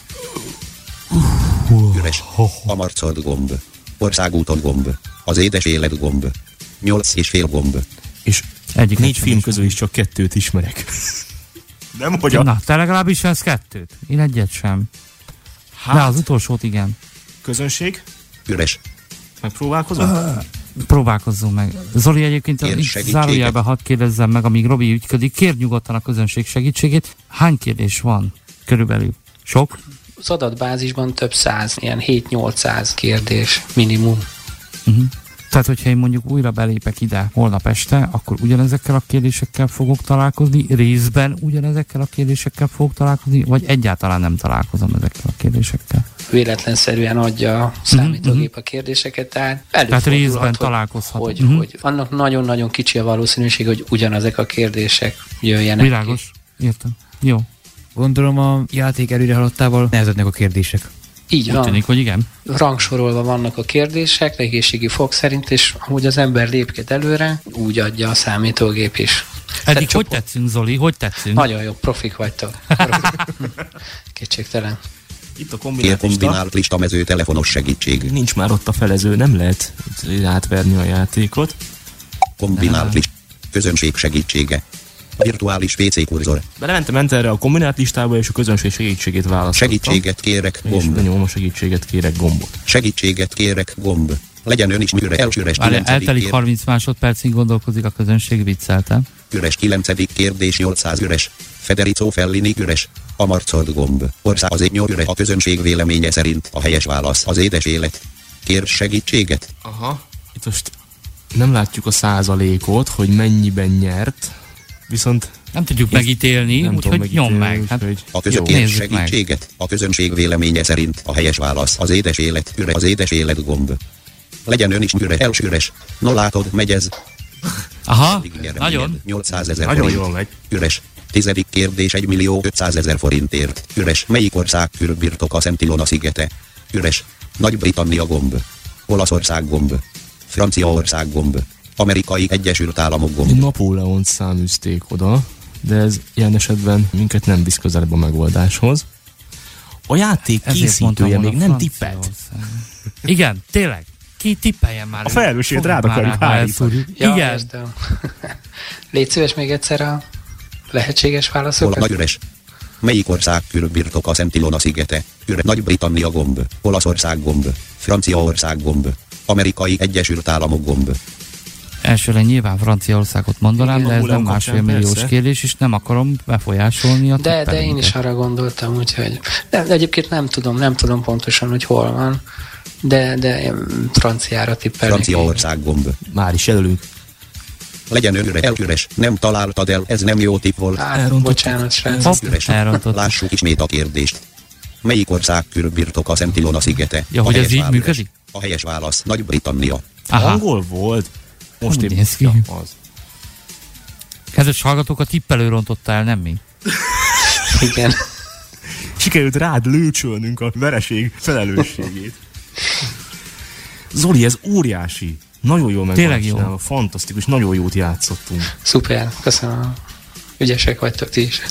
Üres. A Marcod gomb. Országúton gomb. Az édes élet gomb. 8,5 gomb. És Egyik 4 film közül is csak 2 ismerek. Nem, hogy Na, te legalábbis vesz 2. Én egyet sem. Hát, De az utolsót igen. közönség? Üres. Megpróbálkozom? Próbálkozzunk meg. Zoli, egyébként Kér itt segítséget. zárójelben hadd kérdezzem meg, amíg Robi ügyködik. Kérd nyugodtan a közönség segítségét. Hány kérdés van? Körülbelül. Sok? Az adatbázisban több száz, ilyen 7-800 kérdés minimum. Tehát, hogyha én mondjuk újra belépek ide holnap este, akkor ugyanezekkel a kérdésekkel fogok találkozni, részben ugyanezekkel a kérdésekkel fogok találkozni, vagy egyáltalán nem találkozom ezekkel a kérdésekkel. Véletlenszerűen adja a számítógép a kérdéseket, tehát előfordulhat, részben találkozhat. hogy annak nagyon-nagyon kicsi a valószínűség, hogy ugyanezek a kérdések jöjjenek Világos. Értem. Jó. Gondolom a játék előre haladtával nehezednek a kérdések. ki. Így Úgy van. tűnik, hogy igen. Rangsorolva vannak a kérdések, egészségi fok szerint, és ahogy az ember lépked előre, úgy adja a számítógép is. Eddig Tehát hogy tetszünk, Zoli? Hogy tetszünk? Nagyon jó, profik vagytok. Kétségtelen. Itt a Kér kombinált lista. kombinált lista mező telefonos segítség. Nincs már ott a felező, nem lehet átverni a játékot. Kombinált lista. Közönség segítsége. Virtuális PC kurzor. Belementem enterre a kombinált listába, és a közönség segítségét választottam. Segítséget kérek És gomb. benyomom a segítséget kérek gombot. Segítséget kérek gomb. Legyen ön is műre. Elsőres Várj, 9. eltelik 30 másodpercig, gondolkozik a közönség, viccelte. Üres 9. kérdés 800 üres. Federico Fellini üres. A Marcod gomb. Ország az égnyó üres. A közönség véleménye szerint a helyes válasz az édes élet. Kér segítséget? Aha. Itt most nem látjuk a százalékot, hogy mennyiben nyert, viszont Nem tudjuk megítélni, nem tudom úgyhogy nyom meg. megítélni, Hát, úgyhogy- A közönség Jó. kér Nézzük meg. segítséget? A közönség véleménye szerint a helyes válasz az édes élet üres. Az édes élet gomb. Legyen ön is üres. Elsőres. No látod, megy ez. aha, Eddig nyereményed nagyon. 800 000 Nagyon forint. jól megy. Üres. 10. kérdés 1 millió 500 000 forintért. Üres. Melyik ország fülbirtoka Szent Ilona szigete? Üres. Nagy-Britannia gomb. Olaszország gomb. Franciaország gomb. Amerikai Egyesült Államok gomb. Napóleont száműzték oda, de ez ilyen esetben minket nem visz közelebb a megoldáshoz. A játék Ezért mondtam készítője volna még nem tippelt. Franciaország. Igen, tényleg. Ki tippeljen már. A felelősséget Fogjuk rád már akarjuk rá, ha hárítani. elszúrjuk. Ja, Igen. értem. Légy szíves még egyszer a lehetséges Hol válaszokat. nagy üres. Melyik ország fülbirtoka Szent Ilona szigete? Üres. Nagy-Britannia gomb. Olaszország gomb. Franciaország gomb. Amerikai Egyesült Államok gomb. Elsőre nyilván Franciaországot mondanám, Igen, de ez nem Napóleon másfél kapcsán milliós persze. kérdés, és nem akarom befolyásolni a De én tippelünket. is arra gondoltam, úgyhogy... De egyébként nem tudom pontosan, hogy hol van, de én franciára tippelnék. Franciaország gomb. Már is jelölünk. Legyen üres, nem találtad el, ez nem jó tipp volt. Bocsánat, srác. Hopp, Üres. elrontottuk. Lássuk ismét a kérdést. Melyik ország kürbirtok a Szent Ilona szigete? Ja, A hogy ez helyes így válasz. működik? A helyes válasz Nagy-Britannia. Aha. Angol volt. Most Úgy épp néz ki. ja, az. Kedves hallgatók, a tippelő rontotta el, nem mi? Igen. Sikerült rád lőcsölnünk a vereség felelősségét. Zoli, ez óriási. Nagyon jól meg Tényleg van jó. csinálva, fantasztikus, nagyon jót játszottunk. Szuper, köszönöm. Ügyesek vagytok ti is.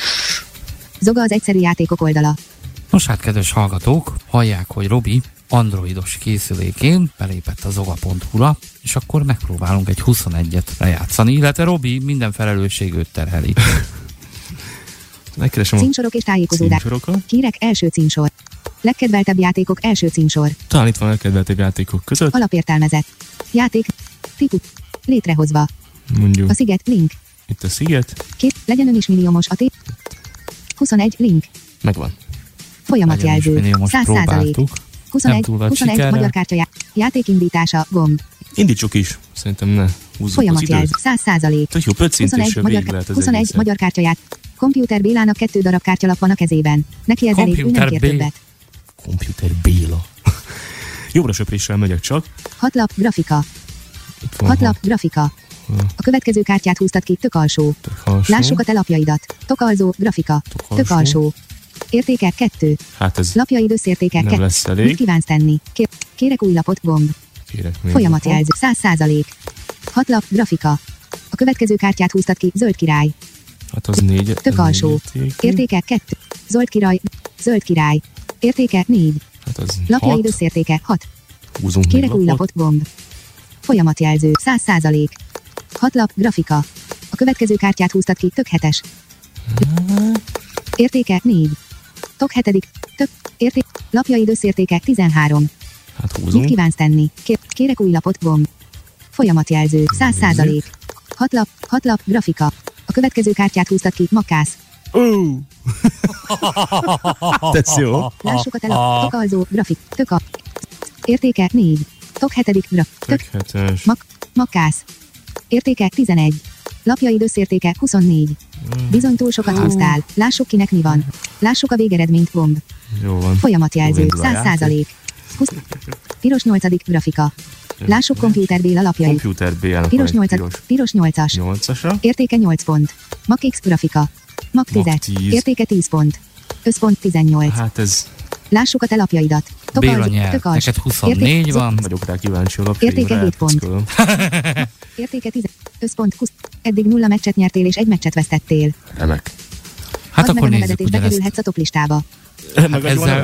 Zoga az egyszerű játékok oldala. Nos hát, kedves hallgatók, hallják, hogy Robi androidos készülékén belépett a zoga.hu-ra, és akkor megpróbálunk egy 21-et lejátszani, illetve Robi minden felelősség őt terheli. Megkeresem a Címsorok és tájékozódás. címsorokat. Hírek első címsor. Legkedveltebb játékok első címsor. Talán itt van a legkedveltebb játékok között. Alapértelmezett. Játék. Típus. Létrehozva. Mondjuk A sziget. Link. itt a sziget. Legyen ön is milliómos a 21. Link. Megvan. Folyamatjelző. Legyen is millió, most 100%. próbáltuk. 21. túl volt 21. sikerrel. Magyar kártya. Játékindítása. Gomb. Indítsuk is. Szerintem ne húzzuk az Folyamatjelző. időt. 100%. Tök jó, 21 pöccintéssel magyar, végig lehet az 21 egészet. magyar kártyaját. Computer Bélának 2 darab kártyalap van a kezében. Neki ezzel épp, ő nem Computer kér B. többet. Computer Béla. Jobbra söpréssel megyek csak. 6 lap grafika. Itt van 6 lap grafika. A következő kártyát húztad ki, tök alsó. alsó. Lássuk a te lapjaidat. Tokalzó, grafika. Tök alsó. Értékek 2. Hát ez Lapjaid összértékek nem 2. lesz Mit elég. kívánsz tenni? Kérek új lapot, gomb. Kérek még Folyamatjelző. 100%. 6 lap grafika. A következő kártyát húztad ki, zöld király. Hát az 4. Tök alsó. Értékek 2. Zöld király. Zöld király. Értéke 4. Hát az Lapjaid 6. összértéke 6. Húzunk még Kérek új lapot. lapot, gomb. Folyamatjelző. 100%. 6 lap grafika. A következő kártyát húztad ki, tök 7-es. Értéke 4. Tok 7. Tök. Érték. Lapjaid összértéke 13. Hát Mit húzunk. kívánsz tenni? Kérek új lapot, gomb. Folyamatjelző. 100%. 6 lap grafika. A következő kártyát húztad ki, makász. Ó! Tesz jó. Lássuk a telap. Tokalzó, grafik. Tök a. Értéke 4. Tok 7. Tök hetes. Makász. Értéke 11. Lapjaid összértéke 24. Bizony túl sokat húztál. Lássuk kinek mi van. Lássuk a végeredményt, gomb. Jó van. Folyamatjelző. Jó indul a játék. 100%. Piros 8. grafika. Lássuk Computer Béla lapjait. Computer Bélának Piros van egy 8. Piros 8-as. 8-asra. Értéke 8 pont. Mac X grafika. Mac 10. Mac 10. Értéke 10 pont. Összpont 18. Hát ez Lássuk a te lapjaidat. Béla nyert. Neked 24 van. vagyok rá kíváncsi alapjaimra. Értéke 7 pont. elpöckölöm. Értéke 10. Összpont 20. Eddig 0 meccset nyertél és 1 meccset vesztettél. Remek. Hát Add meg akkor a nézzük nevedet és ugyanezt. bekerülhetsz a top listába. Hát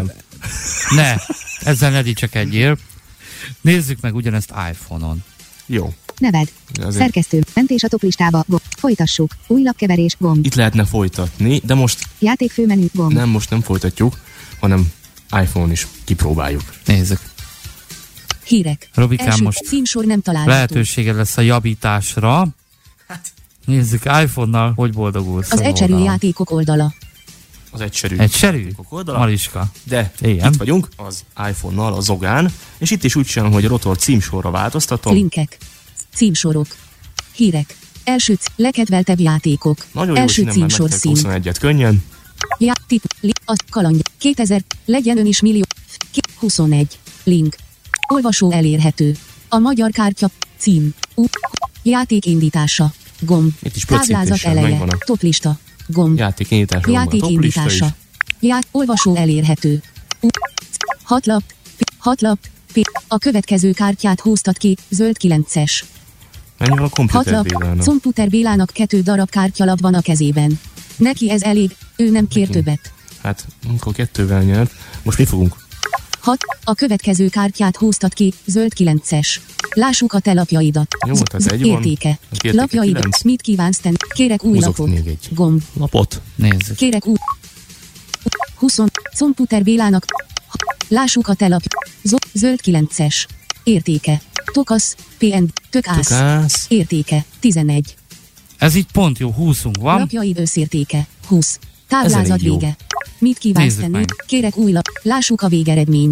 ezzel ne dicsekedjél. Nézzük meg ugyanezt iPhone-on. Jó. Neved. Azért Szerkesztő. Mentés a top listába. Gomb. Folytassuk. Új lapkeverés. Gomb. itt lehetne folytatni, de most Játék főmenü. Gomb. nem folytatjuk, hanem iPhone is kipróbáljuk. Nézzük. Hírek. Robikám, Első most címsor nem található. lehetőséged lesz a javításra. Nézzük, iPhone-nal hogy boldogulsz? Az az egyszerű oldalon? játékok oldala. Az egyszerű. Egyszerű? Oldala. Mariska. De Igen. itt vagyunk az iPhone-nal, a Zogán, és itt is úgy csinálom, hogy a rotor címsorra változtatom. Linkek. Címsorok. Hírek. Első legkedveltebb játékok. Nagyon jó, Első hogy nem címsor megtettek szín. 21-et könnyen. Az kalandja. 2000. Legyen ön is millió. 21. Link. Olvasó elérhető. A magyar kártya. Cím. Játék indítása. Gomb. Itt is Táblázat pöccintéssel eleje. megvan a Toplista. Gomb. játékindításról van a Játék toplista is. indítása. Olvasó elérhető. 6 lap. 6 lap. A következő kártyát húztad ki, zöld 9-es. Mennyi van a 6 Computer lap. Bélának? Computer Bélának 2 darab kártyalap van a kezében. Neki ez elég, ő nem kér többet. Hát, amikor 2-vel nyert. Most mi fogunk? 6. A következő kártyát húztad ki, zöld 9-es. Lássuk a te lapjaidat. Jó, hát ez egy van. Értéke. Az értéke Lapjaid. 9. Mit kívánsz tenni? Kérek új Húzok lapot. még egy. Gomb. Lapot. Nézzük. Kérek új. 20. Computer Bélának. Lássuk a te lapj. Zöld 9-es. Értéke. Tokasz. PN. Tökász. Tökász. Értéke. 11. Ez így pont jó, 20-unk van. Lapjaid összértéke. 20. Ez Táblázat elég jó. vége. Mit kívánsz Nézzük tenni? meg. Kérek új lap. Lássuk a végeredményt.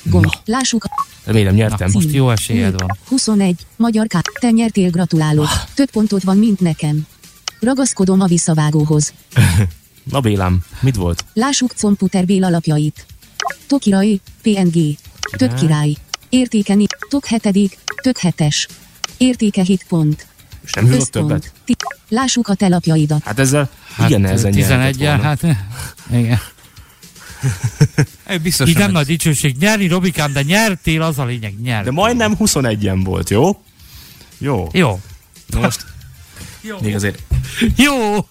Gomb. Na. Lássuk. Remélem nyertem. Most jó esélyed van. 21. Magyar K. Te nyertél, gratulálok. Több pontot van, mint nekem. Ragaszkodom a visszavágóhoz. Na Bélám, mit volt? Lássuk Computer Bél alapjait. Tokirai, PNG. Tök király. Értéke Tok 7. Tök 7-es. Értéke 7 pont. És nem hűlött többet? Lássuk a te lapjaidat. Hát ezzel igen nehezen 11-el, hát igen. Biztos Így nem nagy dicsőség nyerni, Robikám, de nyertél, az a lényeg, nyert. De majdnem 21-en volt, jó? Jó. Jó. Na most még azért Jó!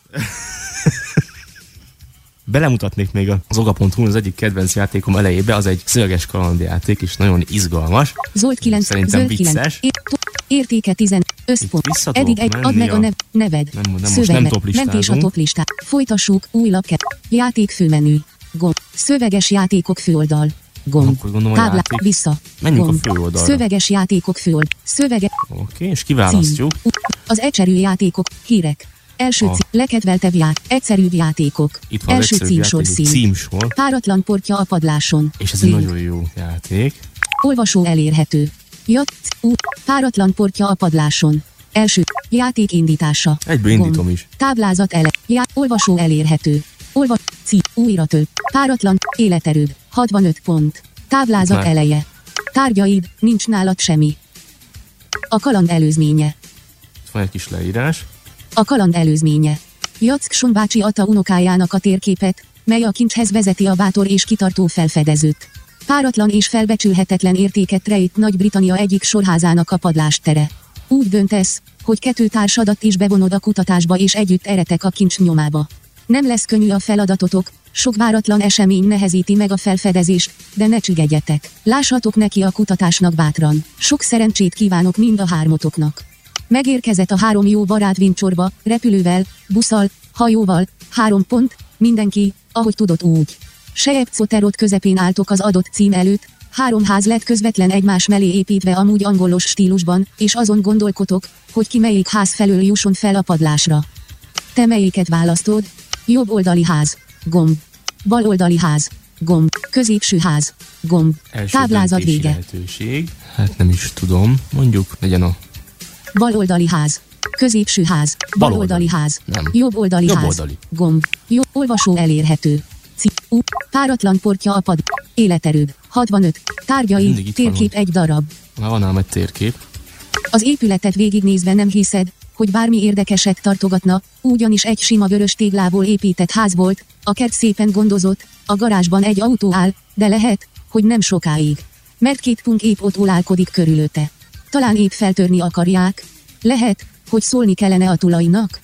belemutatnék még az oga.hu az egyik kedvenc játékom elejébe, az egy szöveges kalandjáték, és nagyon izgalmas. Zolt 9. Szerintem Zöld 9. vicces. Értéke 10. Összpont. Vissza tudok Eddig egy, add menni meg a neved. most nem toplistázunk. Mentés a toplistát. Folytassuk, új lapke. Játék főmenü. Gomb. Szöveges játékok főoldal. Gomb. Akkor gondolom a Táblá. játék. Vissza. Menjünk Gomb. a főoldalra. Szöveges játékok főoldal. Oké, és kiválasztjuk. Az egyszerű játékok. Hírek. Első lekedveltebb egyszerűbb játékok. Itt van Első az egyszerű címsor játék, szín. címsor. Páratlan portja a padláson. És ez egy Link. nagyon jó játék. Olvasó elérhető. Páratlan portja a padláson. Első. Játék indítása. Egyből indítom is. Táblázat olvasó elérhető. Újra több. Páratlan. Életerőd. 65 pont. Táblázat Már. eleje. Tárgyaid. Nincs nálad semmi. A kaland előzménye. Itt van egy kis leírás. A kaland előzménye. Jackson bácsi adta unokájának a térképet, mely a kincshez vezeti a bátor és kitartó felfedezőt. Páratlan és felbecsülhetetlen értéket rejt Nagy-Britannia egyik sorházának a padlástere. Úgy döntesz, hogy 2 társadat is bevonod a kutatásba és együtt eretek a kincs nyomába. Nem lesz könnyű a feladatotok, sok váratlan esemény nehezíti meg a felfedezést, de ne csüggedjetek. Lássatok neki a kutatásnak bátran. Sok szerencsét kívánok mind a hármotoknak. Megérkezett a 3 jó barát Vincsorba, repülővel, busszal, hajóval, 3 pont, mindenki, ahogy tudott úgy. Sejepcoterot közepén álltok az adott cím előtt, 3 ház lett közvetlen egymás mellé építve amúgy angolos stílusban, és azon gondolkotok, hogy ki melyik ház felől jusson fel a padlásra. Te melyiket választod? Jobb oldali ház. Gomb. Bal oldali ház. Gomb. Középső ház. Gomb. Első Táblázat döntési vége. lehetőség. Hát nem is tudom. Mondjuk legyen a Bal oldali ház. Középső ház. Bal oldali ház. Nem. Jobb oldali Jobb ház. oldali. Gomb. Jobb olvasó elérhető. Páratlan portja a pad. Életerőd. 65. Mindig Tárgyaid. itt Térkép van. egy darab. Na, van ám egy térkép. Az épületet végignézve nem hiszed, hogy bármi érdekeset tartogatna, ugyanis egy sima vörös téglából épített ház volt, a kert szépen gondozott, a garázsban egy autó áll, de lehet, hogy nem sokáig. Mert 2 punk épp ott ólálkodik körülötte. Talán épp feltörni akarják. Lehet, hogy szólni kellene a tulajnak.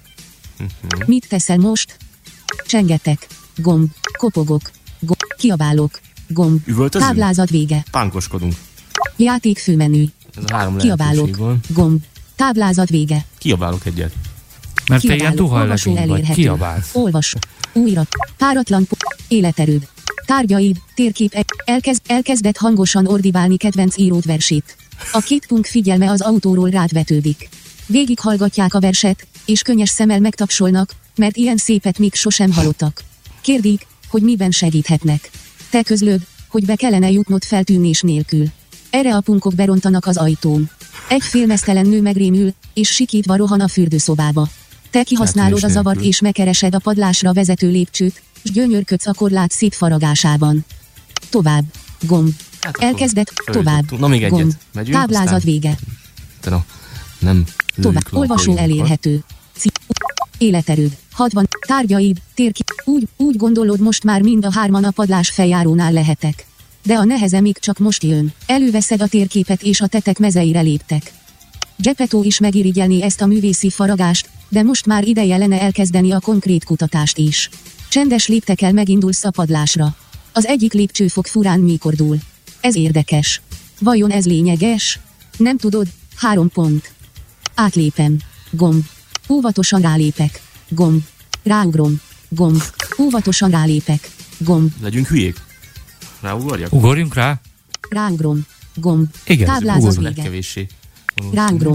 Mit teszel most? Csengetek. Gomb. Kopogok. Gomb. Kiabálok. Gomb. Üvöltözünk? Táblázat vége. Pánkoskodunk. Játék főmenü. Ez a 3 lehetőség Kiabálok. van. Gomb. Táblázat vége. Kiabálok egyet. Mert te ilyen Kiabálok. Olvasó duhajlegény vagy, elérhető. kiabálsz. Olvas. Újra. Páratlan életerőd. Tárgyaid. Térkép elkezdett hangosan ordibálni kedvenc írót versét. A 2 punk figyelme az autóról rád vetődik. Végighallgatják a verset, és könnyes szemmel megtapsolnak, mert ilyen szépet még sosem hallottak. Kérdik, hogy miben segíthetnek. Te közlöd, hogy be kellene jutnod feltűnés nélkül. Erre a punkok berontanak az ajtón. Egy félmeztelen nő megrémül, és sikítva rohan a fürdőszobába. Te kihasználod a zavart és megkeresed a padlásra vezető lépcsőt, s gyönyörködsz a korlát szép faragásában. Tovább. Gomb. Hát akkor Elkezdett. Tovább. följutottunk. Na még egyet. Gomb. Megyünk, Táblázat aztán- vége. Na, nem Tovább. lőjük le a Olvasó poénokat. elérhető. Életerőd. 60. Tárgyaid. Térkép. Úgy gondolod, most már mind a 3 a padlás feljárónál lehetek. De a neheze még csak most jön. Előveszed a térképet és a tetek mezeire léptek. Geppetto is megirigyelné ezt a művészi faragást, de most már ideje lenne elkezdeni a konkrét kutatást is. Csendes léptekkel megindulsz a padlásra. Az egyik lépcsőfok furán mikordul. Ez érdekes. Vajon ez lényeges? Nem tudod? 3 pont. Átlépem. Gomb. Óvatosan rálépek. Gomb. Ráugrom. Gomb. Óvatosan rálépek. Gomb. Legyünk hülyék? Ráugorjak? Ugorjunk rá? Ráugrom. Gomb. Igen, Táblázat Ez a vége. legkevéssé. Ráugrom.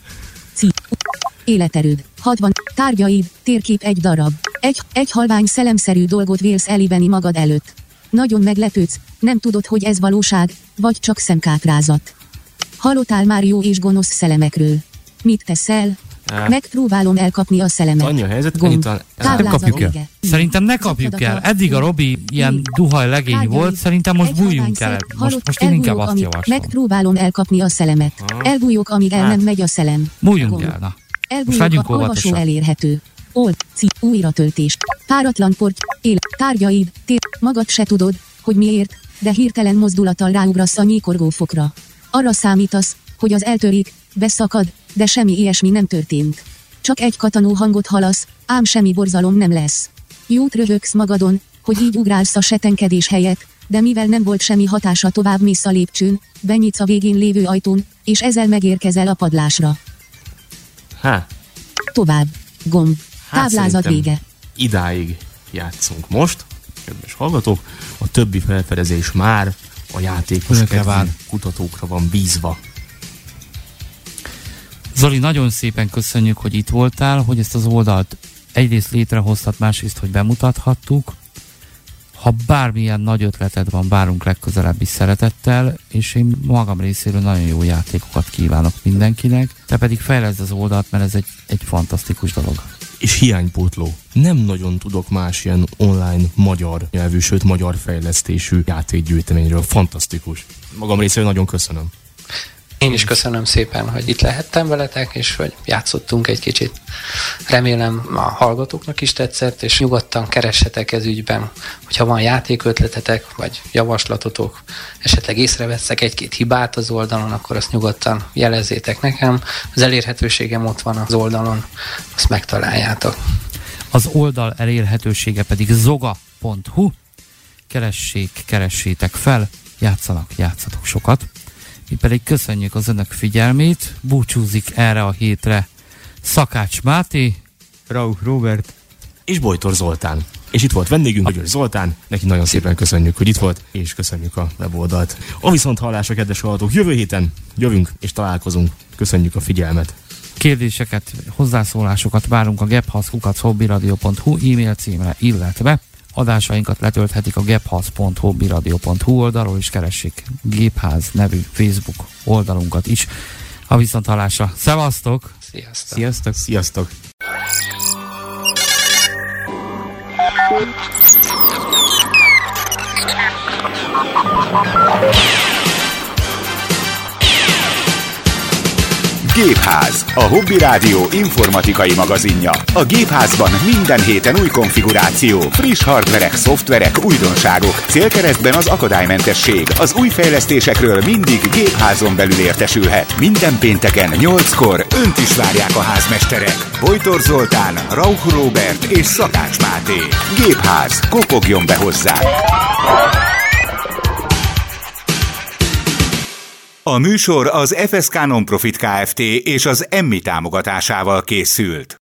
Életerőd. 60. Tárgyaid. Térkép egy darab. Egy halvány szelemszerű dolgot vélsz elibeni magad előtt. Nagyon meglepődsz, nem tudod, hogy ez valóság, vagy csak szemkáprázat. Hallottál már jó és gonosz szellemekről. Mit teszel? Megpróbálom elkapni a szelemet. Annyi a helyzet, Gomb. ennyit Táblázat kapjuk el. vége. Szerintem ne kapjuk el. Eddig a Robi ilyen duhaj legény volt, szerintem most bújjunk el. Most én inkább azt javaslom. Megpróbálom elkapni a szelemet. Elbújok, amíg el nem megy a szelem. Bújjunk el, na. Most legyünk Olvasó óvatosak. elérhető. Újratöltés. Páratlan port, tárgyaid, magad se tudod, hogy miért, de hirtelen mozdulattal ráugrasz a nyíkorgófokra. Arra számítasz, hogy az eltörik, beszakad, de semmi ilyesmi nem történt. Csak egy kattanó hangot hallasz, ám semmi borzalom nem lesz. Jót röhögsz magadon, hogy így ugrálsz a setenkedés helyett, de mivel nem volt semmi hatása, tovább mész a lépcsőn, benyitsz a végén lévő ajtón, és ezzel megérkezel a padlásra. Tovább. Gomb. Táblázat szerintem vége. Idáig játszunk most, kedves hallgatók. A többi felfedezés már a játékos kutatókra van bízva. Zoli, nagyon szépen köszönjük, hogy itt voltál, hogy ezt az oldalt egyrészt létrehoztat, másrészt, hogy bemutathattuk. Ha bármilyen nagy ötleted van, várunk legközelebb is szeretettel, és én magam részéről nagyon jó játékokat kívánok mindenkinek, te pedig fejleszd az oldalt, mert ez egy fantasztikus dolog. És hiánypótló. Nem nagyon tudok más ilyen online magyar nyelvű, sőt magyar fejlesztésű játékgyűjteményről. Fantasztikus. Magam részéről nagyon köszönöm. Én is köszönöm szépen, hogy itt lehettem veletek, és hogy játszottunk egy kicsit. Remélem a hallgatóknak is tetszett, és nyugodtan keressetek ez ügyben. Hogyha van játékötletetek, vagy javaslatotok, esetleg észrevesztek egy-két hibát az oldalon, akkor azt nyugodtan jelezzétek nekem. Az elérhetőségem ott van az oldalon, azt megtaláljátok. Az oldal elérhetősége pedig zoga.hu. Keressétek fel, játszatok sokat. Mi pedig köszönjük az önök figyelmét, búcsúzik erre a hétre Szakács Máté, Rauch Róbert és Bojtor Zoltán. És itt volt vendégünk, Magyar Zoltán, neki nagyon szépen köszönjük, hogy itt volt, és köszönjük a weboldalt. A viszonthallásra, kedves hallgatók, jövő héten jövünk és találkozunk. Köszönjük a figyelmet. Kérdéseket, hozzászólásokat várunk a gephasz@hobbiradio.hu e-mail címre, illetve adásainkat letölthetik a gephasz.hobbiradio.hu oldalról, és keressék Gépház nevű Facebook oldalunkat is. A viszonthallásra. Szevasztok! Sziasztok! Sziasztok! Gépház, a Hobby Rádió informatikai magazinja. A Gépházban minden héten új konfiguráció, friss hardverek, szoftverek, újdonságok. Célkeresztben az akadálymentesség. Az új fejlesztésekről mindig Gépházon belül értesülhet. Minden pénteken 8-kor önt is várják a házmesterek. Bojtor Zoltán, Rauch Róbert és Szakács Máté. Gépház, kopogjon be hozzá! A műsor az FSK Nonprofit Kft. És az Emmi támogatásával készült.